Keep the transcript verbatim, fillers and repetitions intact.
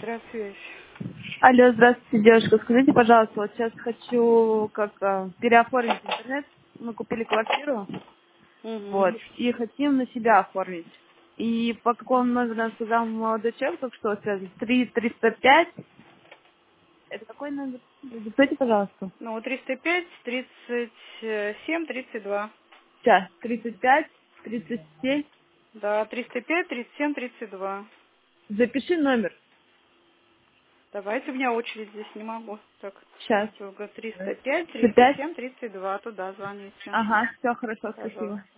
Гроссвязь. Алло, здравствуйте, девушка. Скажите, пожалуйста, вот сейчас хочу как а, переоформить интернет. Мы купили квартиру, Угу. вот, и хотим на себя оформить. И по какому номеру нам сказал молодой человек, только что связан? три триста пять. Это какой номер? Диктуйте, пожалуйста. Ну, триста пять, тридцать семь, тридцать два. Сейчас, тридцать пять, тридцать семь. Да, триста пять, тридцать семь, тридцать два. Запиши номер. Давайте, у меня очередь здесь не могу. Так, Сейчас. триста пять, Сто триста пять. семь, тридцать два. Туда звоните. Ага, все хорошо, спасибо. Пожалуйста.